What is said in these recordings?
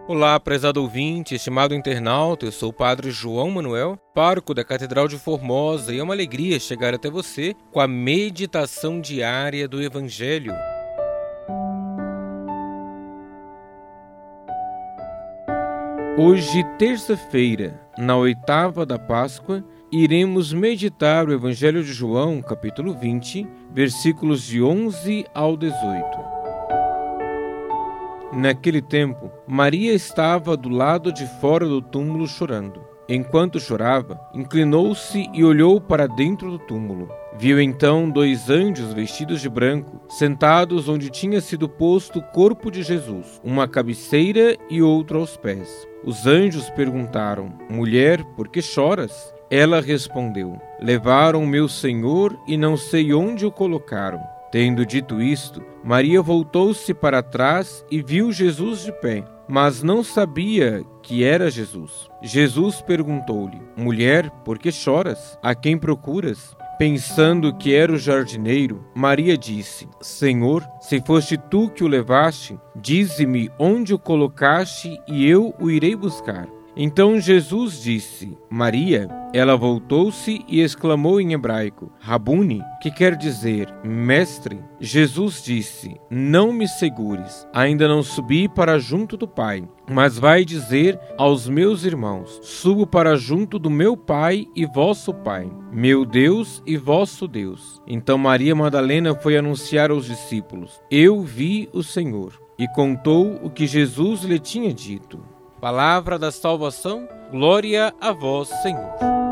Olá, prezado ouvinte, estimado internauta, eu sou o Padre João Manuel, pároco da Catedral de Formosa, e é uma alegria chegar até você com a meditação diária do Evangelho. Hoje, terça-feira, na oitava da Páscoa, iremos meditar o Evangelho de João, capítulo 20, versículos de 11 ao 18. Naquele tempo, Maria estava do lado de fora do túmulo chorando. Enquanto chorava, inclinou-se e olhou para dentro do túmulo. Viu então 2 anjos vestidos de branco, sentados onde tinha sido posto o corpo de Jesus, uma à cabeceira e outro aos pés. Os anjos perguntaram: Mulher, por que choras? Ela respondeu: Levaram meu Senhor e não sei onde o colocaram. Tendo dito isto, Maria voltou-se para trás e viu Jesus de pé, mas não sabia que era Jesus. Jesus perguntou-lhe: Mulher, por que choras? A quem procuras? Pensando que era o jardineiro, Maria disse: Senhor, se foste tu que o levaste, dize-me onde o colocaste e eu o irei buscar. Então Jesus disse: Maria. Ela voltou-se e exclamou em hebraico: Rabuni, que quer dizer mestre. Jesus disse: Não me segures, ainda não subi para junto do Pai, mas vai dizer aos meus irmãos: Subo para junto do meu Pai e vosso Pai, meu Deus e vosso Deus. Então Maria Madalena foi anunciar aos discípulos: Eu vi o Senhor, e contou o que Jesus lhe tinha dito. Palavra da salvação, glória a vós, Senhor.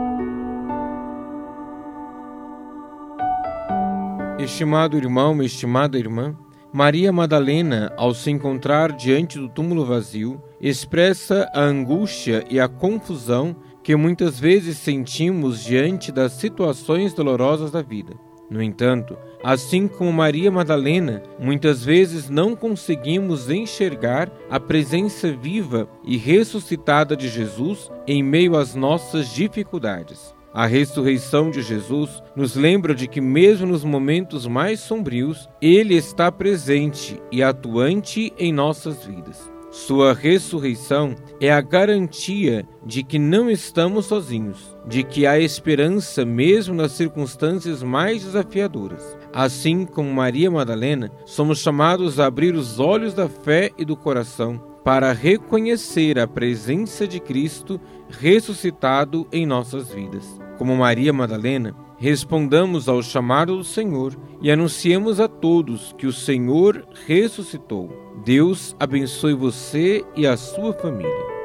Estimado irmão, estimada irmã, Maria Madalena, ao se encontrar diante do túmulo vazio, expressa a angústia e a confusão que muitas vezes sentimos diante das situações dolorosas da vida. No entanto, assim como Maria Madalena, muitas vezes não conseguimos enxergar a presença viva e ressuscitada de Jesus em meio às nossas dificuldades. A ressurreição de Jesus nos lembra de que mesmo nos momentos mais sombrios, Ele está presente e atuante em nossas vidas. Sua ressurreição é a garantia de que não estamos sozinhos, de que há esperança mesmo nas circunstâncias mais desafiadoras. Assim como Maria Madalena, somos chamados a abrir os olhos da fé e do coração para reconhecer a presença de Cristo ressuscitado em nossas vidas. Como Maria Madalena, respondamos ao chamado do Senhor e anunciemos a todos que o Senhor ressuscitou. Deus abençoe você e a sua família.